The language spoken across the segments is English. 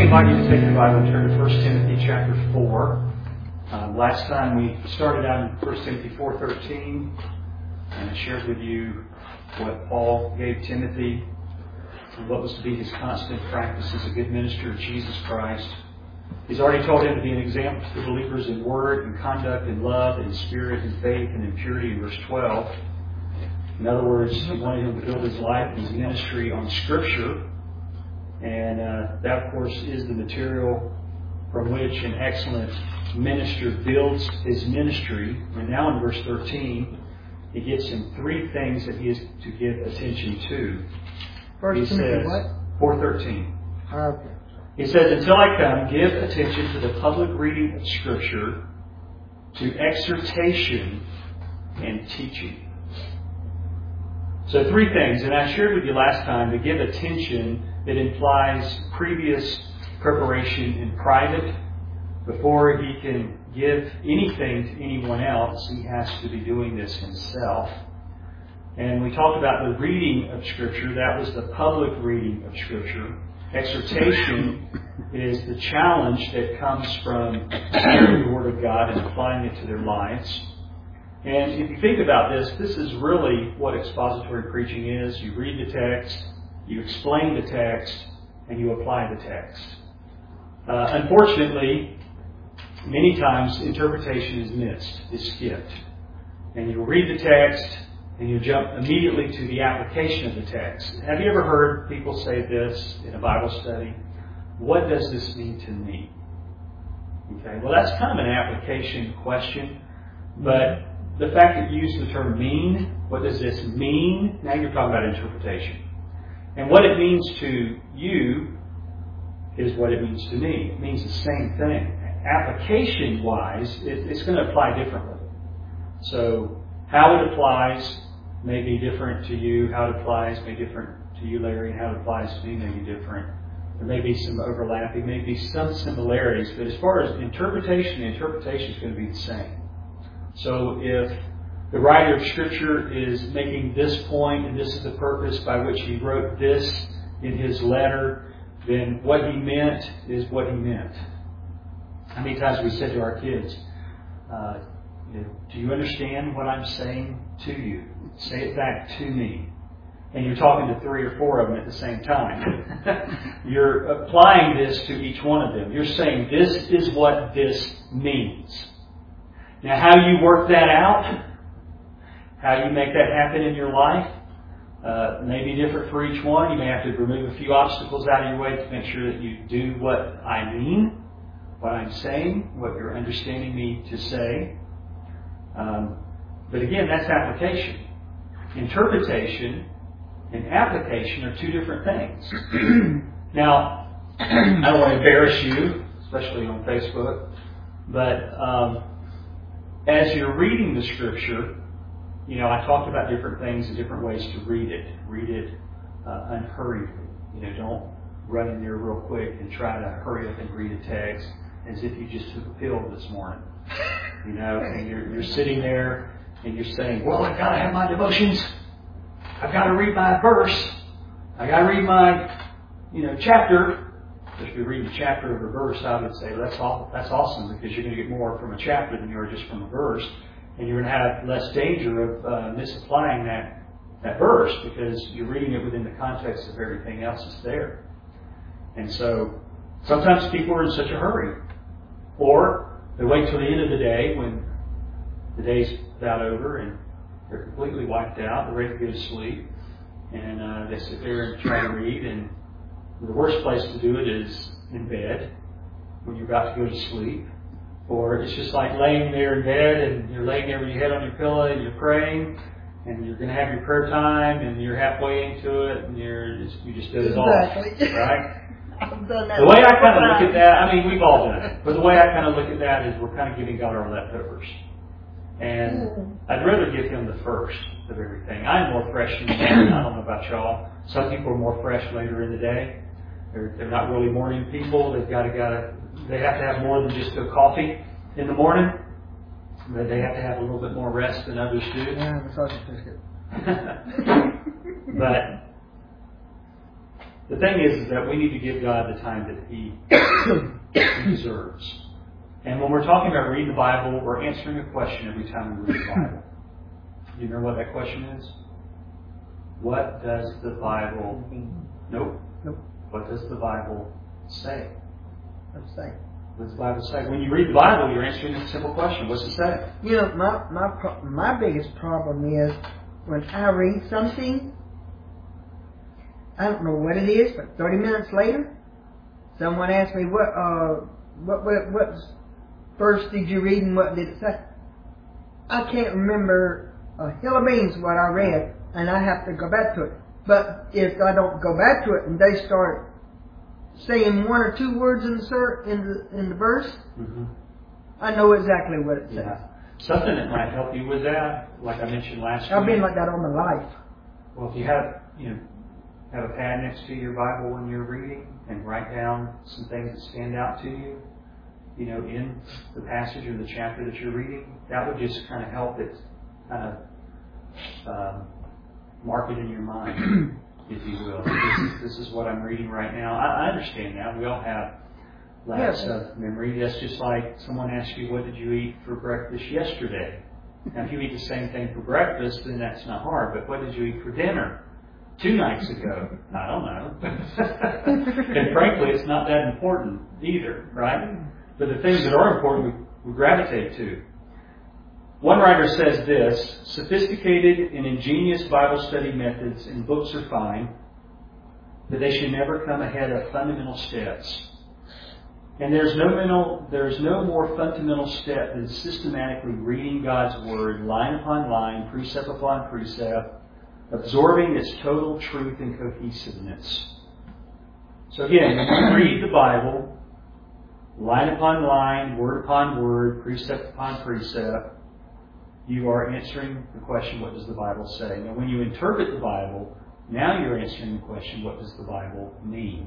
invite you to take your Bible and turn to 1 Timothy chapter 4. Last time we started out in 1 Timothy 4:13, and I shared with you what Paul gave Timothy and what was to be his constant practice as a good minister of Jesus Christ. He's already told him to be an example to the believers in word and conduct and love and spirit and faith and in purity in verse 12. In other words, he wanted him to build his life and his ministry on Scripture. And that, of course, is the material from which an excellent minister builds his ministry. And now in verse 13, he gives him three things that he is to give attention to. First Timothy what? 4:13. Okay. He says, "Until I come, give attention to the public reading of Scripture, to exhortation and teaching." So three things, and I shared with you last time, to give attention, it implies previous preparation in private. Before he can give anything to anyone else, he has to be doing this himself. And we talked about the reading of Scripture. That was the public reading of Scripture. Exhortation is the challenge that comes from hearing the Word of God and applying it to their lives. And if you think about this, this is really what expository preaching is. You read the text, you explain the text, and you apply the text. Unfortunately, many times interpretation is missed, is skipped. And you read the text, and you jump immediately to the application of the text. Have you ever heard people say this in a Bible study? What does this mean to me? Okay, well, that's kind of an application question, but the fact that you use the term mean, what does this mean? Now you're talking about interpretation. And what it means to you is what it means to me. It means the same thing. Application-wise, it's going to apply differently. So how it applies may be different to you. How it applies may be different to you, Larry. How it applies to me may be different. There may be some overlapping, may be some similarities. But as far as interpretation, the interpretation is going to be the same. So if the writer of Scripture is making this point, and this is the purpose by which he wrote this in his letter, then what he meant is what he meant. How many times we said to our kids, do you understand what I'm saying to you? Say it back to me. And you're talking to 3 or 4 of them at the same time. You're applying this to each one of them. You're saying, this is what this means. Now, how you work that out, how you make that happen in your life, may be different for each one. You may have to remove a few obstacles out of your way to make sure that you do what I mean, what I'm saying, what you're understanding me to say. But again, that's application. Interpretation and application are two different things. Now, I don't want to embarrass you, especially on Facebook, but as you're reading the Scripture, I talked about different things and different ways to read it. Read it unhurriedly. Don't run in there real quick and try to hurry up and read a text as if you just took a pill this morning. And you're sitting there and you're saying, well, I've got to have my devotions. I've got to read my verse. I've got to read my, chapter. If you're reading a chapter of a verse, I would say, that's awesome, because you're going to get more from a chapter than you are just from a verse. And you're going to have less danger of misapplying that verse, because you're reading it within the context of everything else that's there. And so sometimes people are in such a hurry. Or they wait till the end of the day when the day's about over and they're completely wiped out, they're ready to go to sleep. And they sit there and try to read, and the worst place to do it is in bed when you're about to go to sleep. Or it's just like laying there in bed and you're laying there with your head on your pillow and you're praying and you're going to have your prayer time and you're halfway into it and you just did it all. Right? I've done that. The way I kind of look at that, we've all done it. But the way I kind of look at that is we're kind of giving God our leftovers. And I'd rather give Him the first of everything. I'm more fresh in the morning. I don't know about y'all. Some people are more fresh later in the day. They're not really morning people. They have to have more than just a coffee in the morning. But they have to have a little bit more rest than others do. Yeah, massage certificate. But The thing is that we need to give God the time that He deserves. And when we're talking about reading the Bible, we're answering a question every time we read the Bible. Do you remember what that question is? What does the Bible... Nope. What does the Bible say? What's it say? What does the Bible say? When you read the Bible, you're answering a simple question. What's it say? You know, my biggest problem is when I read something, I don't know what it is, but 30 minutes later, someone asks me, what verse did you read and what did it say? I can't remember a hill of beans what I read, and I have to go back to it. But if I don't go back to it and they start saying one or two words in the verse, I know exactly what it says. Yeah. Something that might help you with that, like I mentioned last week. I've been like that all my life. Well, if you have a pad next to your Bible when you're reading and write down some things that stand out to you, in the passage or the chapter that you're reading, that would just kind of help it kind of mark it in your mind, if you will. This is what I'm reading right now. I understand that. We all have lapse of memory. That's just like someone asks you, what did you eat for breakfast yesterday? Now, if you eat the same thing for breakfast, then that's not hard. But what did you eat for dinner 2 nights ago? I don't know. And frankly, it's not that important either, right? But the things that are important, we gravitate to. One writer says this: sophisticated and ingenious Bible study methods and books are fine, but they should never come ahead of fundamental steps. And there's no more fundamental step than systematically reading God's Word line upon line, precept upon precept, absorbing its total truth and cohesiveness. So again, when you read the Bible, line upon line, word upon word, precept upon precept, you are answering the question, what does the Bible say? Now, when you interpret the Bible, now you're answering the question, what does the Bible mean?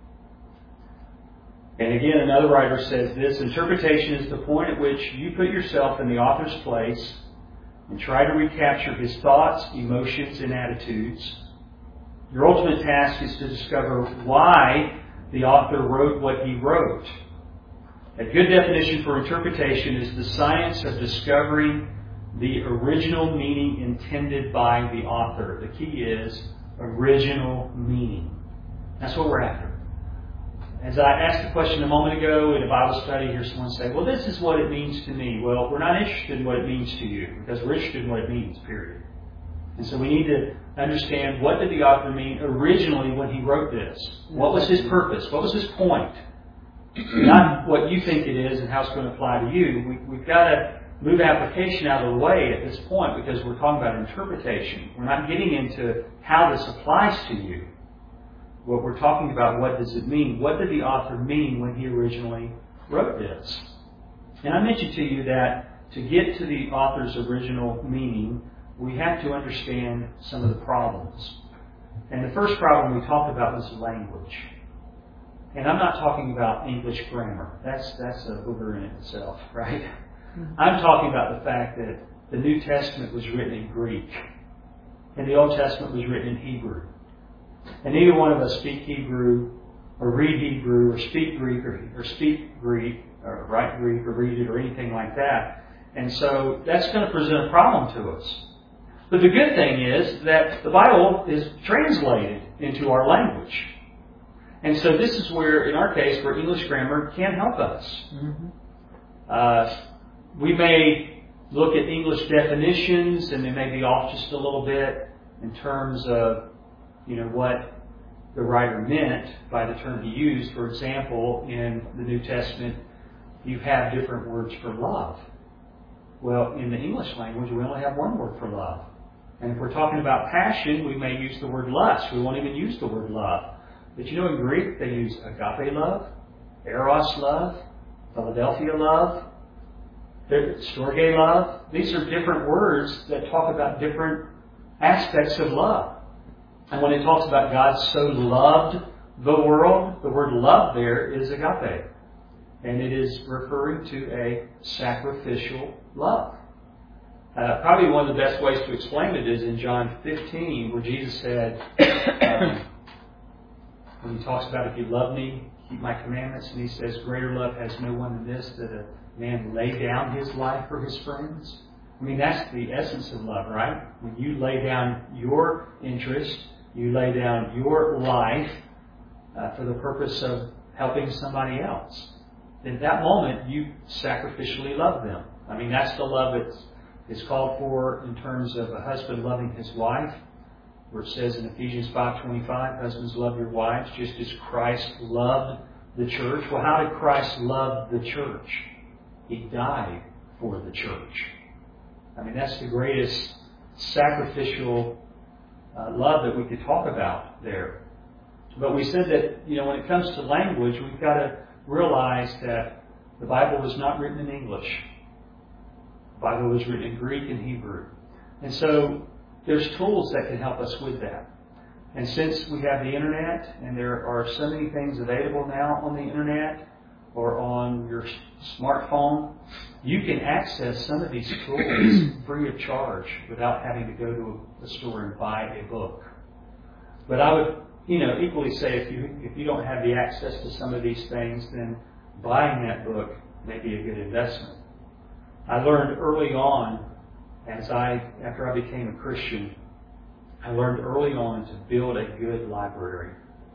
And again, another writer says this: interpretation is the point at which you put yourself in the author's place and try to recapture his thoughts, emotions, and attitudes. Your ultimate task is to discover why the author wrote what he wrote. A good definition for interpretation is the science of discovering the original meaning intended by the author. The key is original meaning. That's what we're after. As I asked the question a moment ago in a Bible study, here's someone say, well, this is what it means to me. Well, we're not interested in what it means to you, because we're interested in what it means, period. And so we need to understand, what did the author mean originally when he wrote this? What was his purpose? What was his point? Not what you think it is and how it's going to apply to you. We've got to move application out of the way at this point, because we're talking about interpretation. We're not getting into how this applies to you. What we're talking about, what does it mean? What did the author mean when he originally wrote this? And I mentioned to you that to get to the author's original meaning, we have to understand some of the problems. And the first problem we talked about was language. And I'm not talking about English grammar. That's a booger in itself, right? I'm talking about the fact that the New Testament was written in Greek and the Old Testament was written in Hebrew. And neither one of us speak Hebrew or read Hebrew or speak Greek or speak Greek or write Greek or read it or anything like that. And so that's going to present a problem to us. But the good thing is that the Bible is translated into our language. And so this is where, in our case, where English grammar can help us. We may look at English definitions, and they may be off just a little bit in terms of, what the writer meant by the term he used. For example, in the New Testament, you have different words for love. Well, in the English language, we only have one word for love. And if we're talking about passion, we may use the word lust. We won't even use the word love. But in Greek, they use agape love, eros love, Philadelphia love, storge love. These are different words that talk about different aspects of love. And when it talks about God so loved the world, the word love there is agape. And it is referring to a sacrificial love. Probably one of the best ways to explain it is in John 15, where Jesus said, when he talks about, if you love me, keep my commandments. And he says, greater love has no one than this, that a man lay down his life for his friends. I mean, that's the essence of love, right? When you lay down your interest, you lay down your life for the purpose of helping somebody else. In that moment, you sacrificially love them. I mean, that's the love that is called for in terms of a husband loving his wife, where it says in Ephesians 5:25, husbands, love your wives just as Christ loved the church. Well, how did Christ love the church? He died for the church. I mean, that's the greatest sacrificial love that we could talk about there. But we said that, when it comes to language, we've got to realize that the Bible was not written in English. The Bible was written in Greek and Hebrew. And so there's tools that can help us with that. And since we have the Internet, and there are so many things available now on the Internet or on your smartphone, you can access some of these tools free of charge without having to go to a store and buy a book. But I would, equally say if you don't have the access to some of these things, then buying that book may be a good investment. I learned early on, after I became a Christian, I learned early on to build a good library.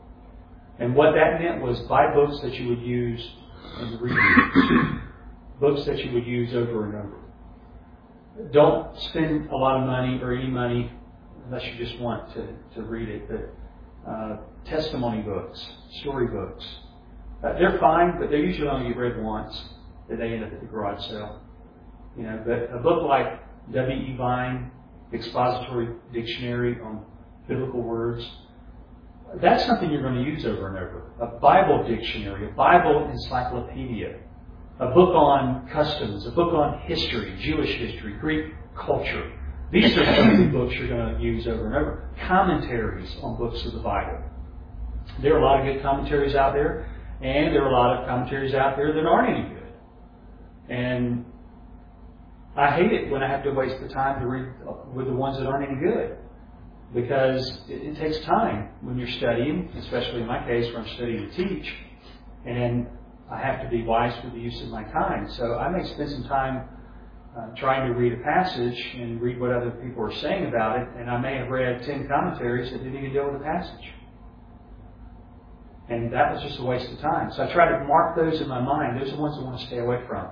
And what that meant was buy books that you would use and read. Books that you would use over and over. Don't spend a lot of money or any money unless you just want to read it. But testimony books, story books, they're fine, but they're usually only read once. Then they end up at the garage sale. But a book like W.E. Vine, Expository Dictionary on Biblical Words, that's something you're going to use over and over. A Bible dictionary, a Bible encyclopedia, a book on customs, a book on history, Jewish history, Greek culture. These are some of the books you're going to use over and over. Commentaries on books of the Bible. There are a lot of good commentaries out there, and there are a lot of commentaries out there that aren't any good. And I hate it when I have to waste the time to read with the ones that aren't any good, because it takes time when you're studying, especially in my case where I'm studying to teach, and I have to be wise with the use of my time. So I may spend some time trying to read a passage and read what other people are saying about it, and I may have read 10 commentaries that didn't even deal with the passage. And that was just a waste of time. So I try to mark those in my mind. Those are the ones I want to stay away from.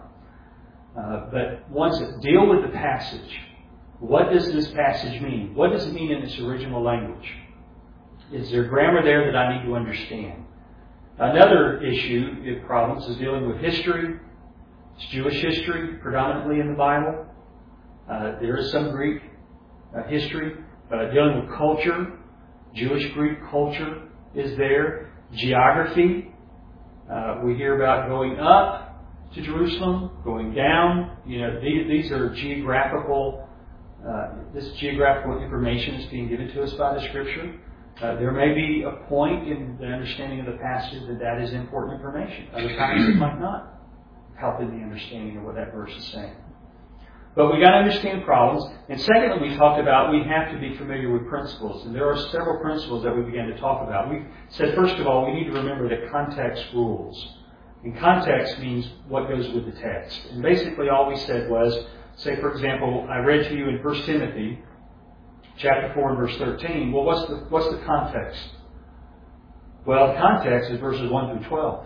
But ones that deal with the passage. What does this passage mean? What does it mean in its original language? Is there grammar there that I need to understand? Another issue, problems, is dealing with history. It's Jewish history, predominantly in the Bible. There is some Greek history. Dealing with culture, Jewish Greek culture is there. Geography. We hear about going up to Jerusalem, going down. These are geographical. This geographical information is being given to us by the Scripture. There may be a point in the understanding of the passage that is important information. Other times it might not help in the understanding of what that verse is saying. But we got to understand problems. And secondly, we talked about we have to be familiar with principles. And there are several principles that we began to talk about. We said, first of all, we need to remember that context rules. And context means what goes with the text. And basically all we said was, say for example, I read to you in 1 Timothy chapter 4 and verse 13. Well, what's the context? Well, the context is verses 1 through 12.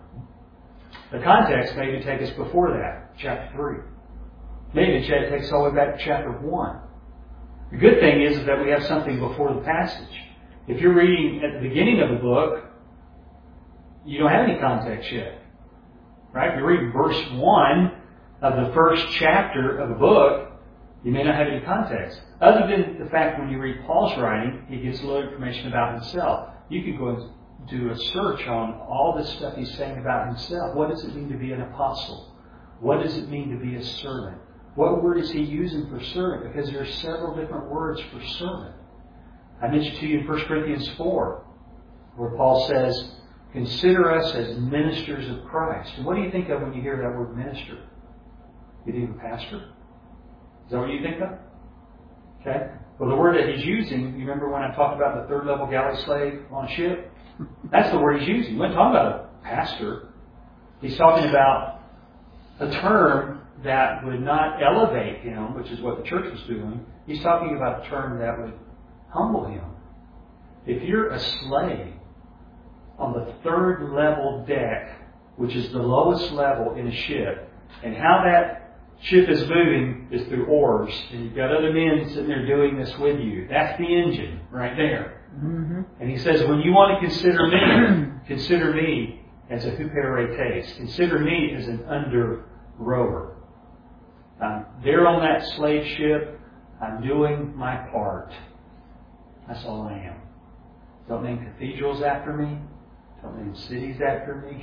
The context may even take us before that, chapter 3. Maybe it takes us all the way back to chapter 1. The good thing is that we have something before the passage. If you're reading at the beginning of the book, you don't have any context yet. Right? If you're reading verse 1 of the first chapter of a book, you may not have any context. Other than the fact when you read Paul's writing, he gives a little information about himself. You can go and do a search on all this stuff he's saying about himself. What does it mean to be an apostle? What does it mean to be a servant? What word is he using for servant? Because there are several different words for servant. I mentioned to you in 1 Corinthians 4, where Paul says, consider us as ministers of Christ. And what do you think of when you hear that word minister? You think of pastor? Is that what you think of? Okay. Well, the word that he's using, you remember when I talked about the third level galley slave on a ship? That's the word he's using. He wasn't talking about a pastor. He's talking about a term that would not elevate him, which is what the church was doing. He's talking about a term that would humble him. If you're a slave on the third level deck, which is the lowest level in a ship, and how that ship is moving is through oars, and you've got other men sitting there doing this with you. That's the engine right there. Mm-hmm. And he says, when you want to consider me as a huperetes. Consider me as an under rower. I'm there on that slave ship. I'm doing my part. That's all I am. Don't name cathedrals after me. Don't name cities after me.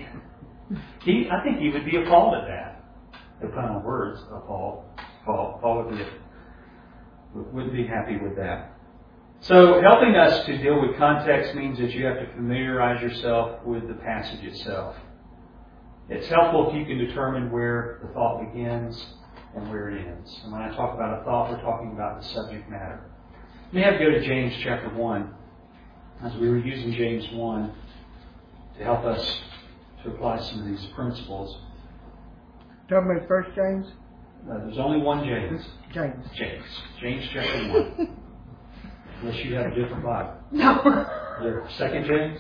I think he would be appalled at that. The final words, appalled. Paul wouldn't be happy with that. So helping us to deal with context means that you have to familiarize yourself with the passage itself. It's helpful if you can determine where the thought begins and where it ends. And when I talk about a thought, we're talking about the subject matter. We have to go to James chapter 1, as we were using James 1 to help us to apply some of these principles. Talking about First James? There's only one James. James. James chapter 1. Unless you have a different Bible. No. Is there Second James?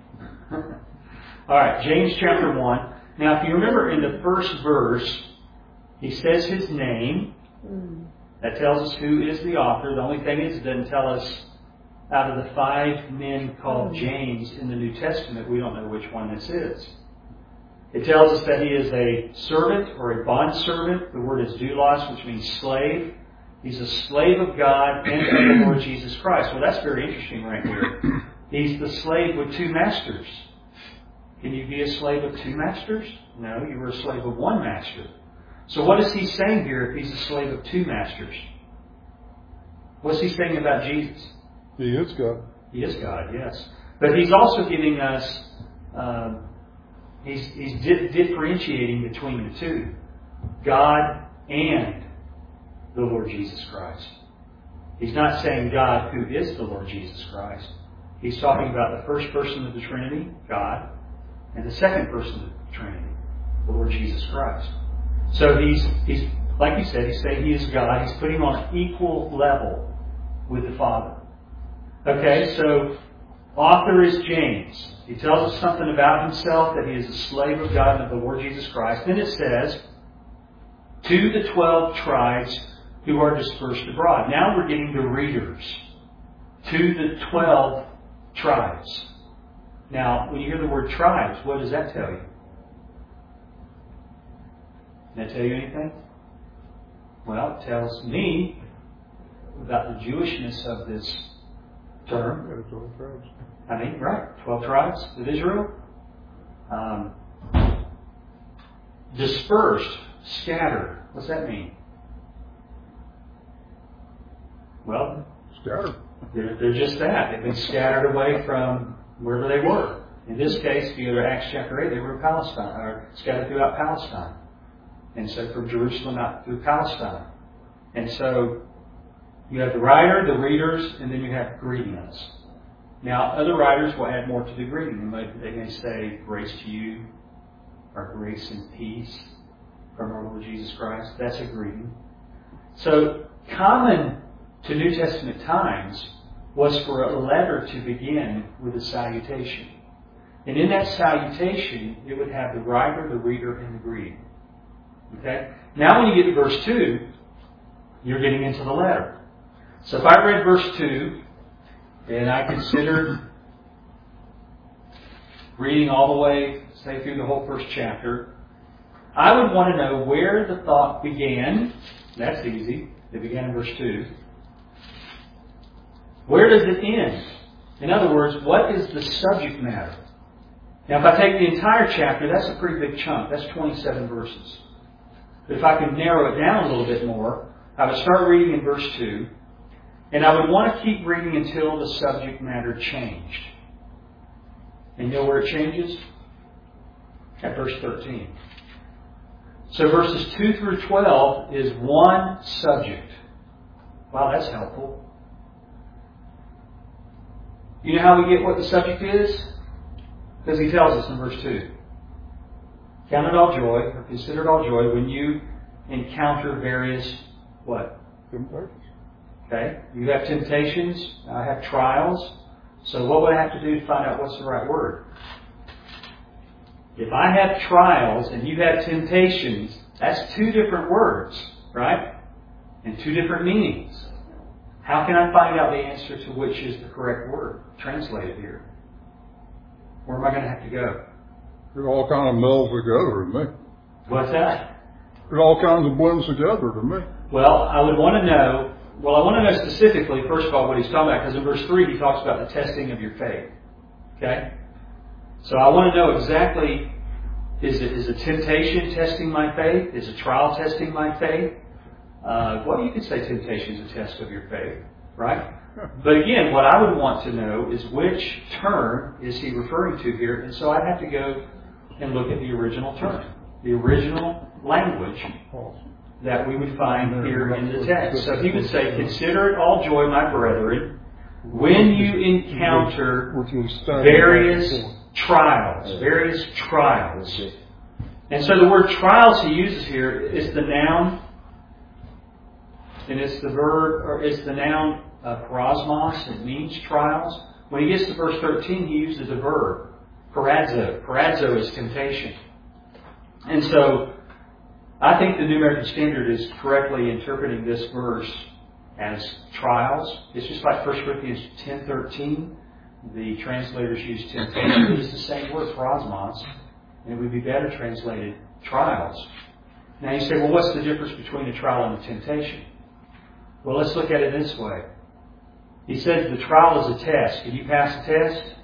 All right, James chapter 1. Now, if you remember in the first verse, he says his name. That tells us who is the author. The only thing is, it doesn't tell us out of the 5 men called James in the New Testament, we don't know which one this is. It tells us that he is a servant or a bondservant. The word is doulos, which means slave. He's a slave of God and of the Lord Jesus Christ. Well, that's very interesting right here. He's the slave with 2 masters. Can you be a slave of 2 masters? No, you were a slave of 1 master. So what is he saying here if he's a slave of 2 masters? What's he saying about Jesus? He is God. He is God, yes. But he's also giving us, he's differentiating between the 2. God and the Lord Jesus Christ. He's not saying God who is the Lord Jesus Christ. He's talking about the first person of the Trinity, God, and the second person of the Trinity, the Lord Jesus Christ. So he's like you said, he's saying he is God. He's putting him on an equal level with the Father. Okay, so author is James. He tells us something about himself, that he is a slave of God and of the Lord Jesus Christ. Then it says, to the 12 tribes who are dispersed abroad. Now we're getting the readers. To the 12 tribes. Now, when you hear the word tribes, what does that tell you? Does that tell you anything? Well, it tells me about the Jewishness of this term. 12 tribes. I mean, right, 12 tribes of Israel. Dispersed, scattered. What's that mean? Well, Scattered. They're just that. They've been scattered away from wherever they were. In this case, if you go to Acts chapter 8, they were in Palestine, or scattered throughout Palestine. And so from Jerusalem out through Palestine. And so you have the writer, the readers, and then you have greetings. Now, other writers will add more to the greeting. They may say, grace to you, or grace and peace from our Lord Jesus Christ. That's a greeting. So, common to New Testament times was for a letter to begin with a salutation. And in that salutation, it would have the writer, the reader, and the greeting. Okay? Now when you get to verse 2, you're getting into the letter. So if I read verse 2, and I considered reading all the way, say through the whole first chapter, I would want to know where the thought began. That's easy. It began in verse 2. Where does it end? In other words, what is the subject matter? Now, if I take the entire chapter, that's a pretty big chunk. That's 27 verses. But if I can narrow it down a little bit more, I would start reading in verse 2, and I would want to keep reading until the subject matter changed. And you know where it changes? At verse 13. So verses 2 through 12 is one subject. Wow, that's helpful. You know how we get what the subject is? Because he tells us in verse 2, count it all joy, or consider it all joy, when you encounter various, what? Temptations. Okay? You have temptations, I have trials. So what would I have to do to find out what's the right word? If I have trials and you have temptations, that's two different words, right? And two different meanings. How can I find out the answer to which is the correct word translated here? Where am I going to have to go? It all kind of melds together to me. What's that? It all kinds of blends together to me. Well, I would want to know, I want to know specifically, first of all, what he's talking about, because in verse 3 he talks about the testing of your faith. Okay? So I want to know exactly, is a temptation testing my faith? Is a trial testing my faith? Well, you could say temptation is a test of your faith, right? But again, what I would want to know is which term is he referring to here, and so I'd have to go and look at the original term, the original language that we would find here in the text. So he would say, consider it all joy, my brethren, when you encounter various trials. And so the word trials he uses here is the noun, and it's the verb, or it's the noun parasmos. It means trials. When he gets to verse 13, he uses a verb, paradzo. Paradzo is temptation. And so I think the New American Standard is correctly interpreting this verse as trials. It's just like 1 Corinthians 10:13. The translators use temptation. It's the same word, parasmos, and it would be better translated trials. Now you say, well, what's the difference between a trial and a temptation? Well, let's look at it this way. He says the trial is a test. Can you pass the test?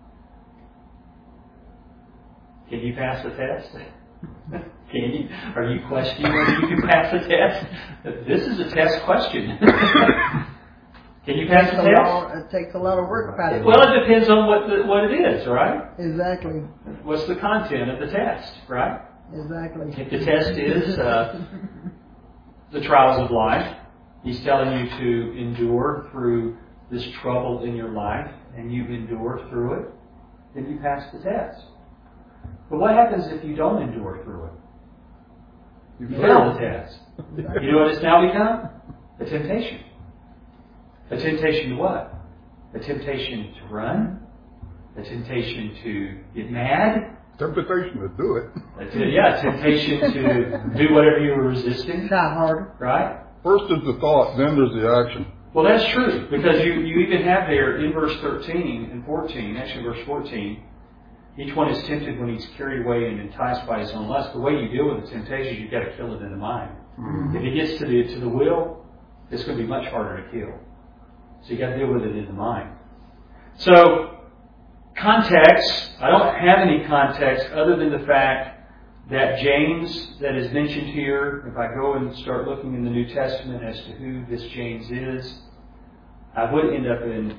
Can you pass the test? Can you? Are you questioning whether you can pass the test? This is a test question. Can you pass the test? It takes a lot of work about it. Well, it depends on what it is, right? Exactly. What's the content of the test, right? Exactly. If the test is the trials of life, he's telling you to endure through this trouble in your life, and you endure through it, then you pass the test. But what happens if you don't endure through it? You fail the test. You know what it's now become? A temptation. A temptation to what? A temptation to run? A temptation to get mad? Temptation to do it. A temptation to do whatever you were resisting. Try harder. Right? First is the thought, then there's the action. Well, that's true, because you even have there in verse 13 and 14, actually verse 14, each one is tempted when he's carried away and enticed by his own lust. The way you deal with the temptations, you've got to kill it in the mind. Mm-hmm. If it gets to the will, it's going to be much harder to kill. So you've got to deal with it in the mind. So, context, I don't have any context other than the fact that James, that is mentioned here, if I go and start looking in the New Testament as to who this James is, I would end up in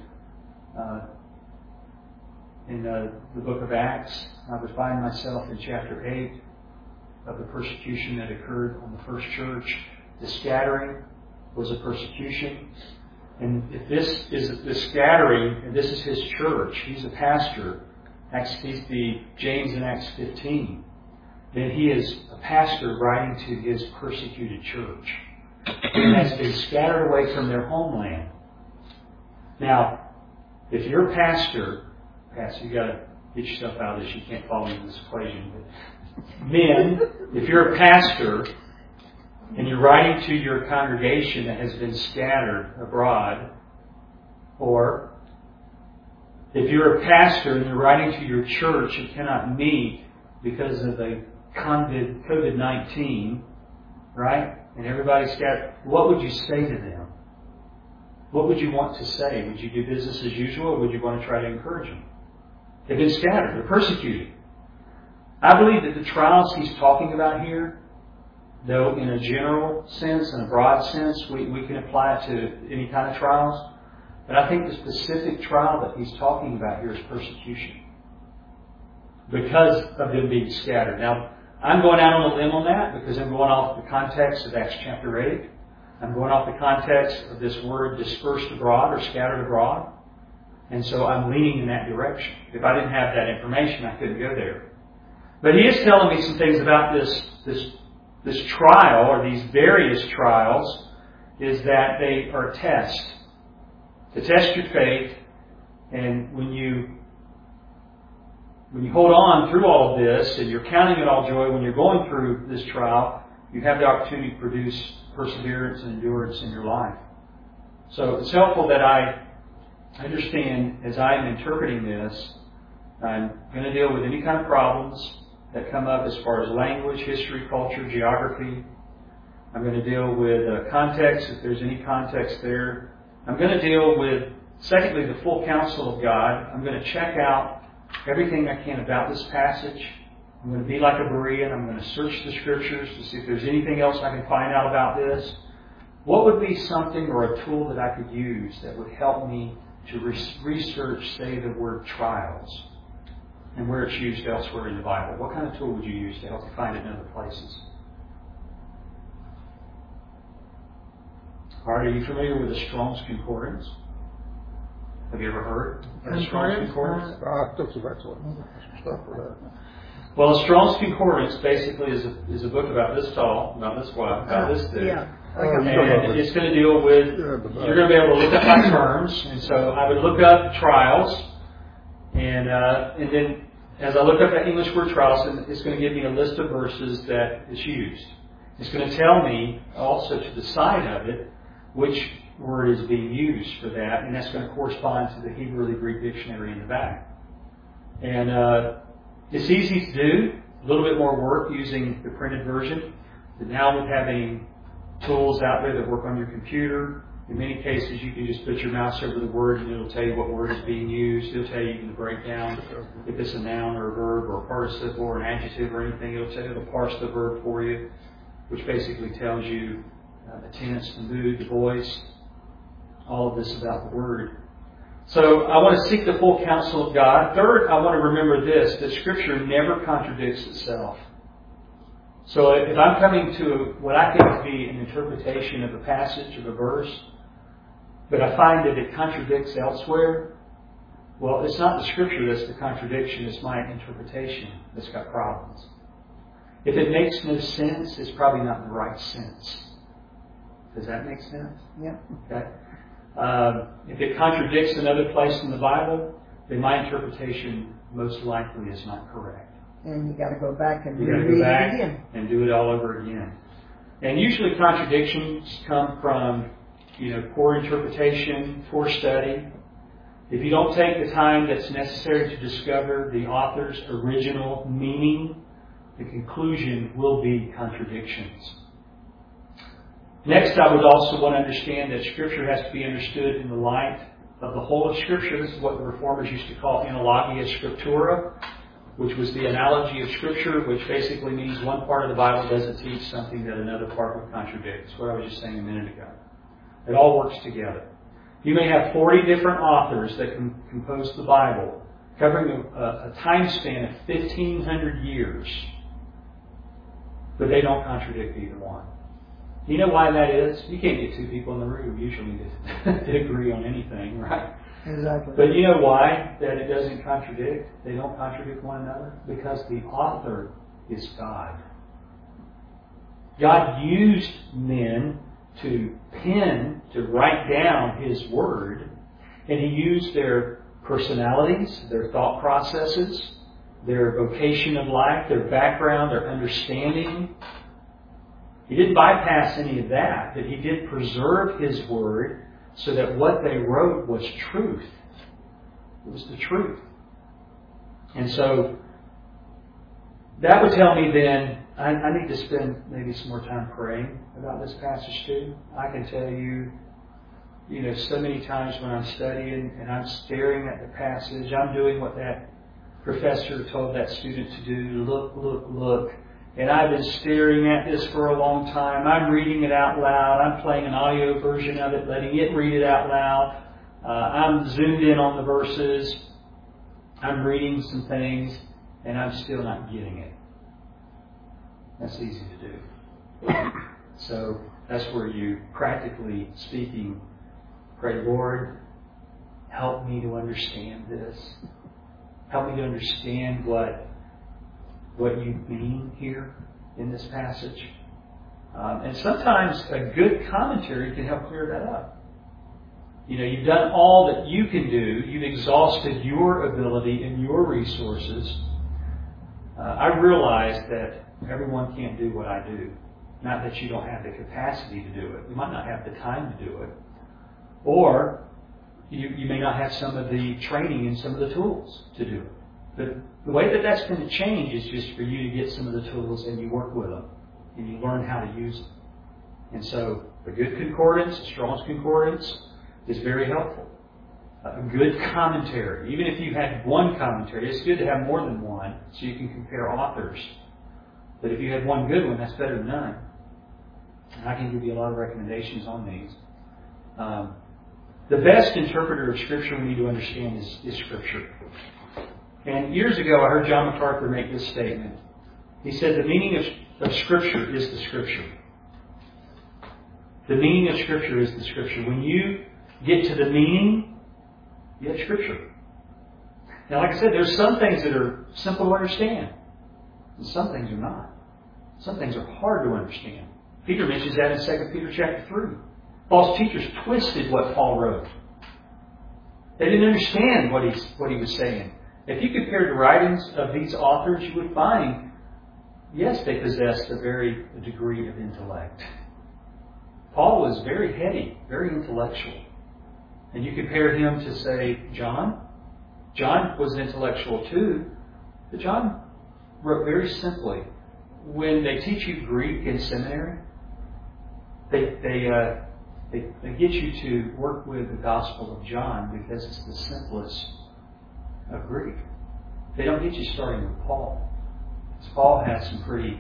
the book of Acts. I would find myself in chapter 8 of the persecution that occurred on the first church. The scattering was a persecution. And if this is the scattering, and this is his church, he's a pastor, he's the James in Acts 15, then he is a pastor writing to his persecuted church. And has been scattered away from their homeland. Now, if you're a pastor, you got to get yourself out of this. You can't fall into this equation. But men, if you're a pastor and you're writing to your congregation that has been scattered abroad, or if you're a pastor and you're writing to your church and cannot meet because of the COVID-19, right? And everybody's scattered, what would you say to them? What would you want to say? Would you do business as usual, or would you want to try to encourage them? They've been scattered. They're persecuted. I believe that the trials he's talking about here, though in a general sense, in a broad sense, we can apply it to any kind of trials. But I think the specific trial that he's talking about here is persecution, because of them being scattered. Now, I'm going out on a limb on that because I'm going off the context of Acts chapter 8. I'm going off the context of this word dispersed abroad or scattered abroad. And so I'm leaning in that direction. If I didn't have that information, I couldn't go there. But he is telling me some things about this trial, or these various trials, is that they are a test. To test your faith, and when you hold on through all of this, and you're counting it all joy when you're going through this trial, you have the opportunity to produce perseverance and endurance in your life. So it's helpful that I understand, as I'm interpreting this, I'm going to deal with any kind of problems that come up as far as language, history, culture, geography. I'm going to deal with context, if there's any context there. I'm going to deal with, secondly, the full counsel of God. I'm going to check out everything I can about this passage. I'm going to be like a Berean. I'm going to search the Scriptures to see if there's anything else I can find out about this. What would be something or a tool that I could use that would help me to research, say, the word trials and where it's used elsewhere in the Bible? What kind of tool would you use to help you find it in other places? All right, are you familiar with the Strong's Concordance? Have you ever heard of the Strong's Concordance? I took some excellent stuff for that. Well, the Strong's Concordance basically is a book about this tall, about this wide, about this thick. Yeah. And it's going to deal with, you're going to be able to look up my terms. And so I would look up trials. And then as I look up that English word trials, it's going to give me a list of verses that is used. It's going to tell me also to the side of it which word is being used for that. And that's going to correspond to the Hebrew or the Greek dictionary in the back. And it's easy to do. A little bit more work using the printed version. But now with having tools out there that work on your computer, in many cases you can just put your mouse over the word and it'll tell you what word is being used. It'll tell you the breakdown, if it's a noun or a verb or a participle or an adjective or anything. It'll parse the verb for you, which basically tells you the tense, the mood, the voice, all of this about the word. So I want to seek the full counsel of God. Third, I want to remember this, that Scripture never contradicts itself. So if I'm coming to what I think to be an interpretation of a passage of a verse, but I find that it contradicts elsewhere, well, it's not the Scripture that's the contradiction, it's my interpretation that's got problems. If it makes no sense, it's probably not the right sense. Does that make sense? Yeah. Okay. If it contradicts another place in the Bible, then my interpretation most likely is not correct. And you got to go back and You got to reread go back it again. and do it all over again. And usually contradictions come from, poor interpretation, poor study. If you don't take the time that's necessary to discover the author's original meaning, the conclusion will be contradictions. Next, I would also want to understand that Scripture has to be understood in the light of the whole of Scripture. This is what the Reformers used to call analogia scriptura, which was the analogy of Scripture, which basically means one part of the Bible doesn't teach something that another part would contradict. That's what I was just saying a minute ago. It all works together. You may have 40 different authors that compose the Bible, covering a time span of 1,500 years, but they don't contradict either one. You know why that is? You can't get two people in the room usually to agree on anything, right? Exactly. But you know why that it doesn't contradict? They don't contradict one another? Because the author is God. God used men to pen, to write down His Word, and He used their personalities, their thought processes, their vocation of life, their background, their understanding. He didn't bypass any of that, but He did preserve His Word so that what they wrote was truth. It was the truth. And so that would tell me then, I need to spend maybe some more time praying about this passage too. I can tell you, so many times when I'm studying and I'm staring at the passage, I'm doing what that professor told that student to do, look, look, look. And I've been staring at this for a long time. I'm reading it out loud. I'm playing an audio version of it, letting it read it out loud. I'm zoomed in on the verses. I'm reading some things, and I'm still not getting it. That's easy to do. So that's where you, practically speaking, pray, Lord, help me to understand this. Help me to understand what you mean here in this passage. And sometimes a good commentary can help clear that up. You've done all that you can do. You've exhausted your ability and your resources. I realize that everyone can't do what I do. Not that you don't have the capacity to do it. You might not have the time to do it. Or you may not have some of the training and some of the tools to do it. But the way that that's going to change is just for you to get some of the tools and you work with them. And you learn how to use them. And so a good concordance, a Strong's Concordance, is very helpful. A good commentary. Even if you had one commentary, it's good to have more than one so you can compare authors. But if you had one good one, that's better than none. And I can give you a lot of recommendations on these. The best interpreter of Scripture we need to understand is Scripture. And years ago, I heard John MacArthur make this statement. He said, the meaning of Scripture is the Scripture. The meaning of Scripture is the Scripture. When you get to the meaning, you have Scripture. Now, like I said, there's some things that are simple to understand. And some things are not. Some things are hard to understand. Peter mentions that in 2 Peter chapter 3. False teachers twisted what Paul wrote. They didn't understand what he was saying. If you compared the writings of these authors, you would find, yes, they possessed a very degree of intellect. Paul was very heady, very intellectual. And you compare him to, say, John. John was intellectual too, but John wrote very simply. When they teach you Greek in seminary, they get you to work with the Gospel of John because it's the simplest of Greek. They don't get you starting with Paul. Because Paul has some pretty...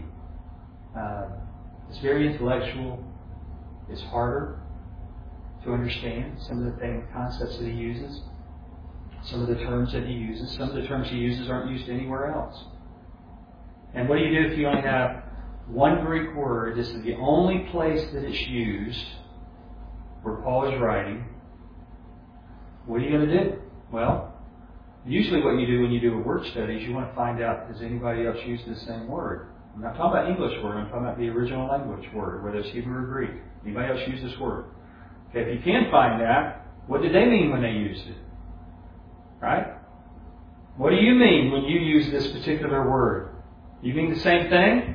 it's very intellectual. It's harder to understand some of the concepts that he uses. Some of the terms that he uses. Some of the terms he uses aren't used anywhere else. And what do you do if you only have one Greek word? This is the only place that it's used where Paul is writing. What are you going to do? Well, usually what you do when you do a word study is you want to find out, has anybody else used the same word? I'm not talking about English word. I'm talking about the original language word, whether it's Hebrew or Greek. Anybody else use this word? Okay, if you can find that, what did they mean when they used it? Right? What do you mean when you use this particular word? You mean the same thing?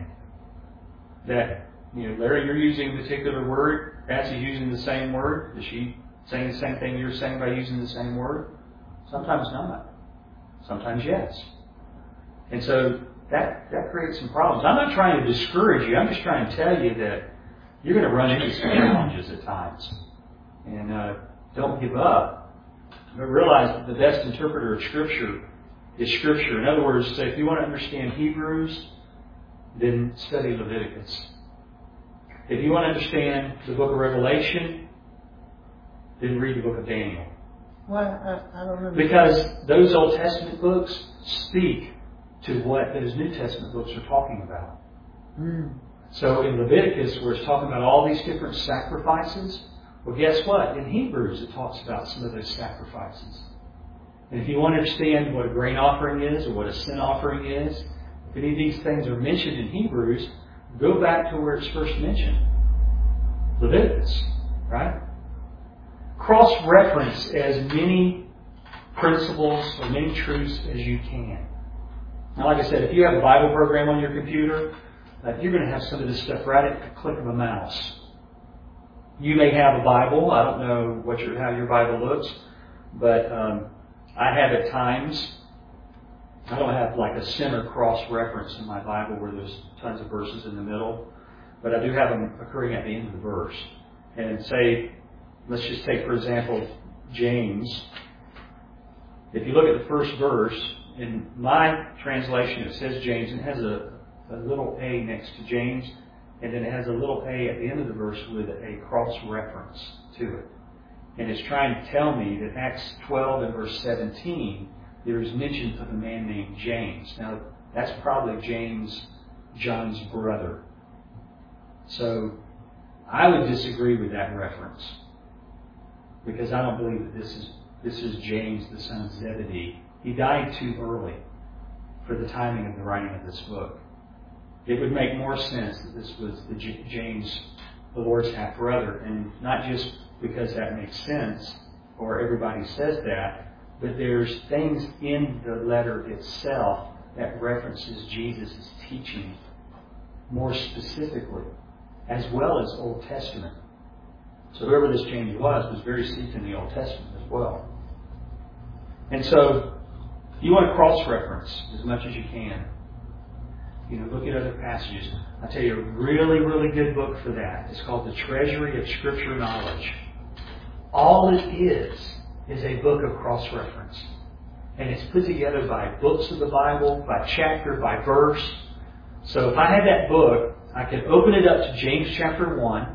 That, Larry, you're using a particular word. Patsy's using the same word. Is she saying the same thing you're saying by using the same word? Sometimes not. Sometimes yes. And so that creates some problems. I'm not trying to discourage you. I'm just trying to tell you that you're going to run into some challenges at times. And don't give up. But realize that the best interpreter of Scripture is Scripture. In other words, say if you want to understand Hebrews, then study Leviticus. If you want to understand the book of Revelation, then read the book of Daniel. Well, I don't know. Because those Old Testament books speak to what those New Testament books are talking about. So in Leviticus, where it's talking about all these different sacrifices, well, guess what? In Hebrews, it talks about some of those sacrifices. And if you want to understand what a grain offering is or what a sin offering is, if any of these things are mentioned in Hebrews, go back to where it's first mentioned. Leviticus, right? Cross-reference as many principles or many truths as you can. Now, like I said, if you have a Bible program on your computer, you're going to have some of this stuff right at the click of a mouse. You may have a Bible. I don't know how your Bible looks, but I have at times. I don't have like a center cross-reference in my Bible where there's tons of verses in the middle, but I do have them occurring at the end of the verse. And say, let's just take, for example, James. If you look at the first verse, in my translation it says James, and it has a little A next to James, and then it has a little A at the end of the verse with a cross-reference to it. And it's trying to tell me that Acts 12 and verse 17, there is mention of a man named James. Now, that's probably James, John's brother. So, I would disagree with that reference. Because I don't believe that this is this is James, the son of Zebedee. He died too early for the timing of the writing of this book. It would make more sense that this was James, the Lord's half-brother, and not just because that makes sense, or everybody says that, but there's things in the letter itself that references Jesus' teaching more specifically, as well as Old Testament. So whoever this James was very steeped in the Old Testament as well. And so you want to cross-reference as much as you can. Look at other passages. I'll tell you a really, really good book for that. It's called The Treasury of Scripture Knowledge. All it is a book of cross-reference. And it's put together by books of the Bible, by chapter, by verse. So if I had that book, I could open it up to James chapter 1.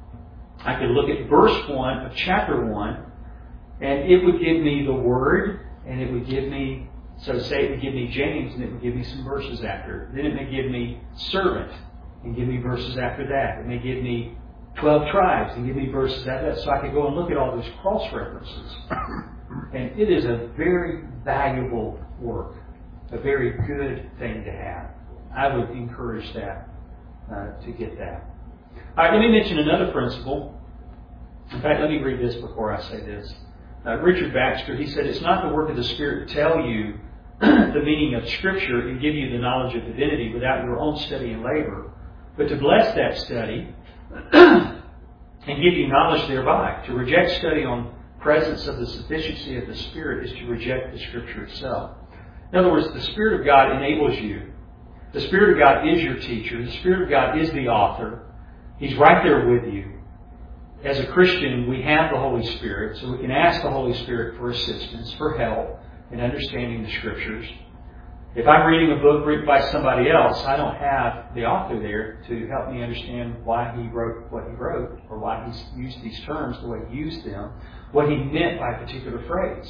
I could look at verse 1 of chapter 1, and it would give me the Word, and it would give me, so say it would give me James, and it would give me some verses after. Then it may give me servant, and give me verses after that. It may give me 12 tribes, and give me verses after that. So I could go and look at all those cross-references. And it is a very valuable work, a very good thing to have. I would encourage that, to get that. All right, let me mention another principle. In fact, let me read this before I say this. Richard Baxter, he said, it's not the work of the Spirit to tell you the meaning of Scripture and give you the knowledge of divinity without your own study and labor, but to bless that study and give you knowledge thereby. To reject study on presence of the sufficiency of the Spirit is to reject the Scripture itself. In other words, the Spirit of God enables you. The Spirit of God is your teacher. The Spirit of God is the author. He's right there with you. As a Christian, we have the Holy Spirit, so we can ask the Holy Spirit for assistance, for help in understanding the Scriptures. If I'm reading a book written by somebody else, I don't have the author there to help me understand why he wrote what he wrote, or why he used these terms the way he used them, what he meant by a particular phrase.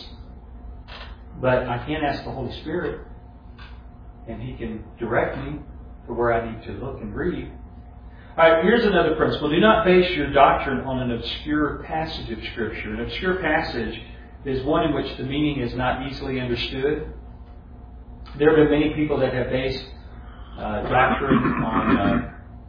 But I can ask the Holy Spirit, and He can direct me to where I need to look and read. All right, here's another principle. Do not base your doctrine on an obscure passage of Scripture. An obscure passage is one in which the meaning is not easily understood. There have been many people that have based doctrine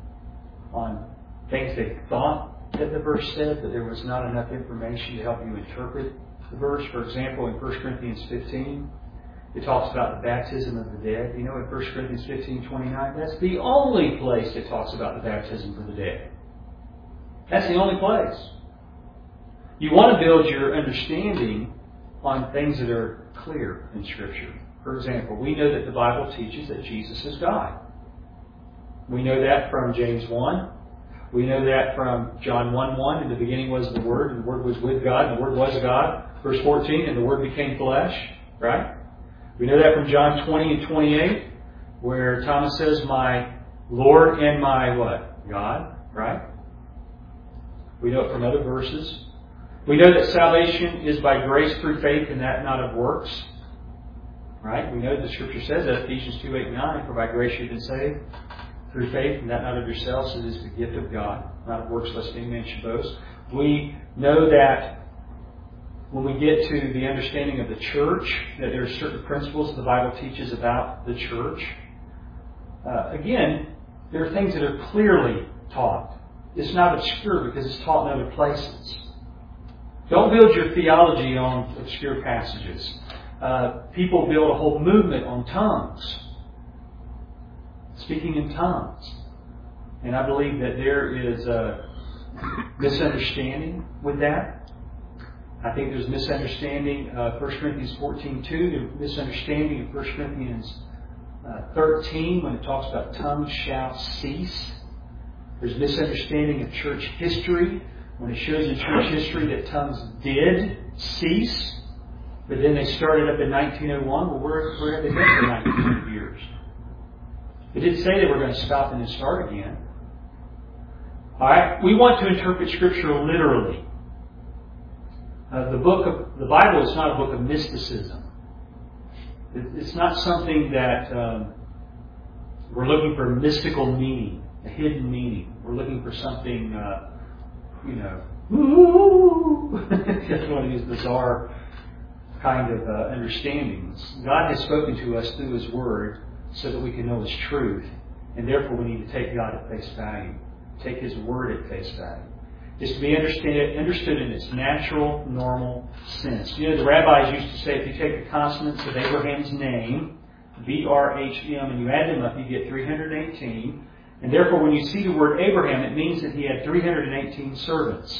on things they thought that the verse said, but there was not enough information to help you interpret the verse. For example, in 1 Corinthians 15, it talks about the baptism of the dead. In 1 Corinthians 15:29, that's the only place it talks about the baptism for the dead. That's the only place. You want to build your understanding on things that are clear in Scripture. For example, we know that the Bible teaches that Jesus is God. We know that from James 1. We know that from John 1:1. In the beginning was the Word, and the Word was with God, and the Word was God. Verse 14, and the Word became flesh. Right? We know that from John 20 and 28, where Thomas says, my Lord and my what? God. Right? We know it from other verses. We know that salvation is by grace through faith, and that not of works. Right? We know the Scripture says that, Ephesians 2:8-9, for by grace you've been saved through faith, and that not of yourselves, it is the gift of God, not of works lest any man should boast. We know that when we get to the understanding of the church, that there are certain principles the Bible teaches about the church. Again, there are things that are clearly taught. It's not obscure because it's taught in other places. Don't build your theology on obscure passages. People build a whole movement on tongues. Speaking in tongues. And I believe that there is a misunderstanding with that. I think there's a misunderstanding of 1 Corinthians 14:2. There's a misunderstanding of 1 Corinthians 13 when it talks about tongues shall cease. There's a misunderstanding of church history when it shows in church history that tongues did cease. But then they started up in 1901. Well, where have they been for 1900 years? It didn't say they were going to stop and then start again. All right, we want to interpret Scripture literally. The Bible is not a book of mysticism. It's not something that we're looking for mystical meaning, a hidden meaning. We're looking for something, ooh, just one of these bizarre kind of understandings. God has spoken to us through His Word so that we can know His truth, and therefore we need to take God at face value, take His Word at face value. It's to be understood in its natural, normal sense. You know, the rabbis used to say if you take the consonants of Abraham's name, B-R-H-M, and you add them up, you get 318. And therefore, when you see the word Abraham, it means that he had 318 servants.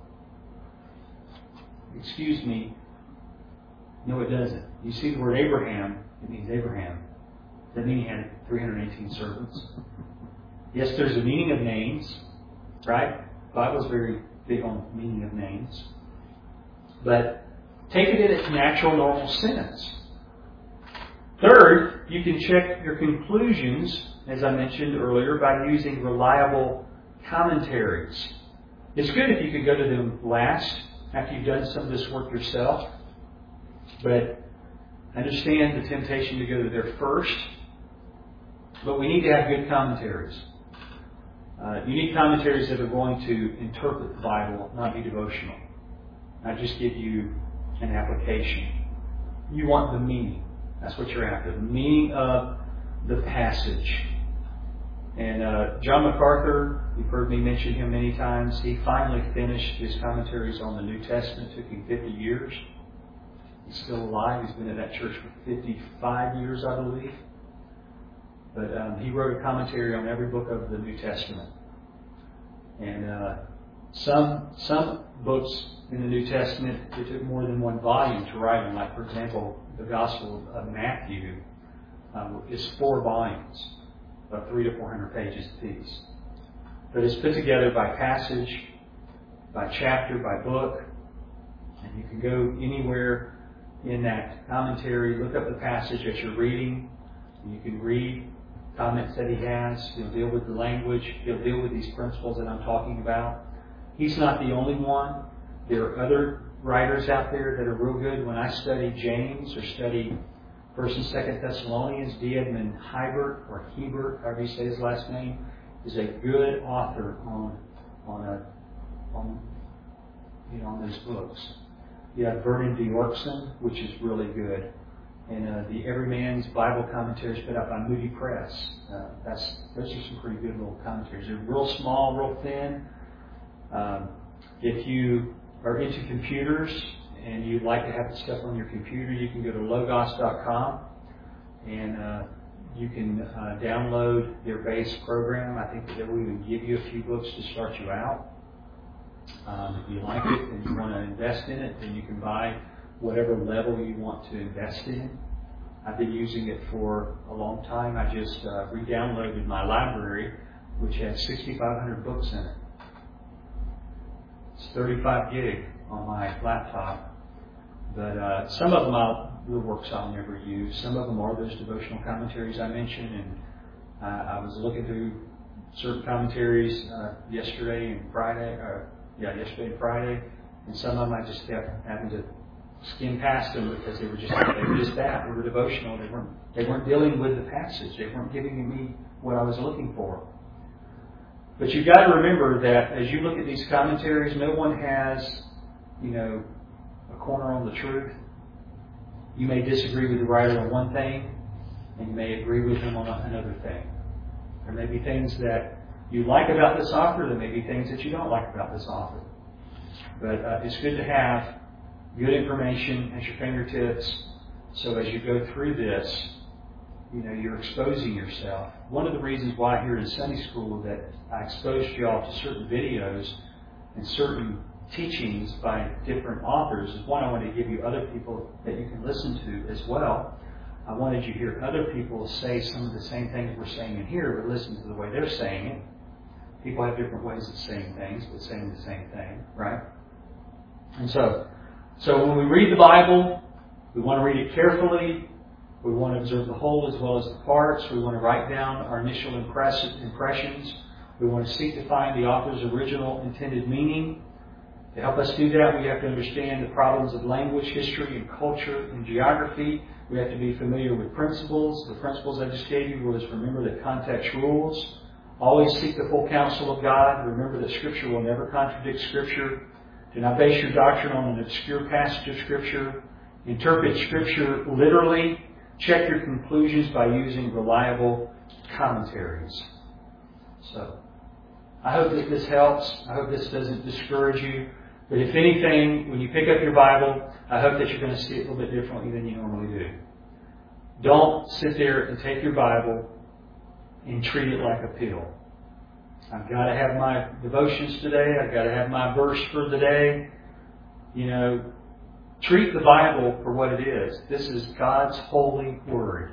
Excuse me. No, it doesn't. You see the word Abraham, it means Abraham. Does that mean he had 318 servants? Yes, there's a meaning of names, right? The Bible's very big on meaning of names. But take it in its natural, normal sense. Third, you can check your conclusions, as I mentioned earlier, by using reliable commentaries. It's good if you could go to them last, after you've done some of this work yourself. But understand the temptation to go to there first. But we need to have good commentaries. You need commentaries that are going to interpret the Bible, not be devotional. Not just give you an application. You want the meaning. That's what you're after. The meaning of the passage. And John MacArthur, you've heard me mention him many times. He finally finished his commentaries on the New Testament. It took him 50 years. He's still alive. He's been at that church for 55 years, I believe. But he wrote a commentary on every book of the New Testament. And some books in the New Testament, it took more than one volume to write them. Like, for example, the Gospel of Matthew is 4 volumes, about 300 to 400 pages apiece. But it's put together by passage, by chapter, by book. And you can go anywhere in that commentary, look up the passage that you're reading, and you can read comments that he has. He'll deal with the language. He'll deal with these principles that I'm talking about. He's not the only one. There are other writers out there that are real good. When I study James or study 1st and 2nd Thessalonians, D. Edmund Hiebert, or Hebert, however you say his last name, is a good author on those books. You have Vernon D. Orkson, which is really good. And the Everyman's Bible commentaries put out by Moody Press. Those are some pretty good little commentaries. They're real small, real thin. If you are into computers and you'd like to have the stuff on your computer, you can go to logos.com and you can download their base program. I think that they will even give you a few books to start you out. If you like it and you want to invest in it, then you can buy whatever level you want to invest in. I've been using it for a long time. I just re-downloaded my library, which has 6,500 books in it. It's 35 gig on my laptop. But some of them the works I'll never use. Some of them are those devotional commentaries I mentioned. And I was looking through certain commentaries yesterday and Friday. And some of them I just kept having to skim past them because they were just that. They were devotional. They weren't dealing with the passage. They weren't giving me what I was looking for. But you've got to remember that as you look at these commentaries, no one has, a corner on the truth. You may disagree with the writer on one thing, and you may agree with him on another thing. There may be things that you like about this author. There may be things that you don't like about this author. But it's good to have good information at your fingertips. So as you go through this, you're exposing yourself. One of the reasons why here in Sunday school that I exposed you all to certain videos and certain teachings by different authors is, one, I wanted to give you other people that you can listen to as well. I wanted you to hear other people say some of the same things we're saying in here, but listen to the way they're saying it. People have different ways of saying things, but saying the same thing, right? And so when we read the Bible, we want to read it carefully. We want to observe the whole as well as the parts. We want to write down our initial impressions. We want to seek to find the author's original intended meaning. To help us do that, we have to understand the problems of language, history, and culture, and geography. We have to be familiar with principles. The principles I just gave you was, remember that context rules. Always seek the full counsel of God. Remember that Scripture will never contradict Scripture. Do not base your doctrine on an obscure passage of Scripture. Interpret Scripture literally. Check your conclusions by using reliable commentaries. So, I hope that this helps. I hope this doesn't discourage you. But if anything, when you pick up your Bible, I hope that you're going to see it a little bit differently than you normally do. Don't sit there and take your Bible and treat it like a pill. I've got to have my devotions today. I've got to have my verse for the day. Treat the Bible for what it is. This is God's holy Word.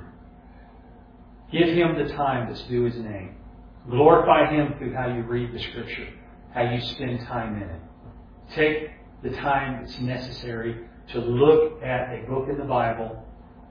Give Him the time that's due His name. Glorify Him through how you read the Scripture, how you spend time in it. Take the time that's necessary to look at a book in the Bible.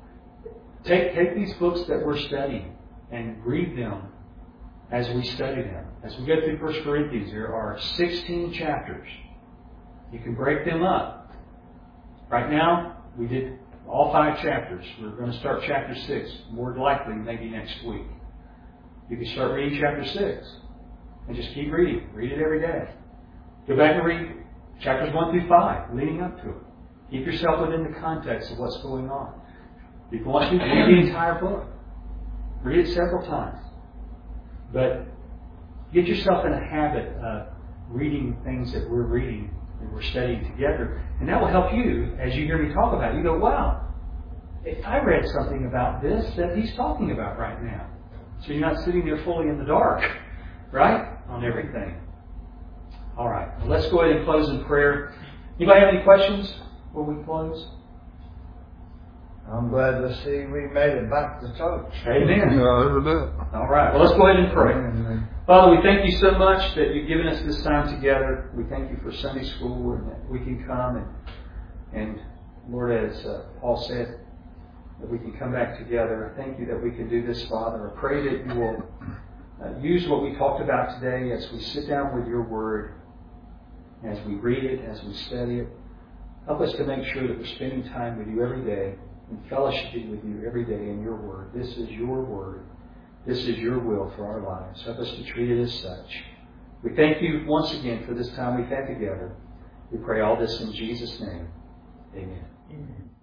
Take these books that we're studying and read them as we study them. As we go through 1 Corinthians, there are 16 chapters. You can break them up. Right now, we did all 5 chapters. We're going to start chapter 6, more likely maybe next week. You can start reading chapter 6 and just keep reading. Read it every day. Go back and read chapters 1 through 5, leading up to it. Keep yourself within the context of what's going on. If you want to, read the entire book. Read it several times. But get yourself in a habit of reading things that we're reading and we're studying together. And that will help you as you hear me talk about it. You go, wow, if I read something about this that he's talking about right now. So you're not sitting there fully in the dark, right, on everything. All right. Well, let's go ahead and close in prayer. Anybody have any questions before we close? I'm glad to see we made it back to church. Amen. Yeah, All right. Well, let's go ahead and pray. Father, we thank you so much that you've given us this time together. We thank you for Sunday school and that we can come and Lord, as Paul said, that we can come back together. I thank you that we can do this, Father. I pray that you will use what we talked about today as we sit down with your word, as we read it, as we study it. Help us to make sure that we're spending time with you every day and fellowshipping with you every day in your word. This is your word. This is your will for our lives. Help us to treat it as such. We thank you once again for this time we've had together. We pray all this in Jesus' name. Amen. Amen.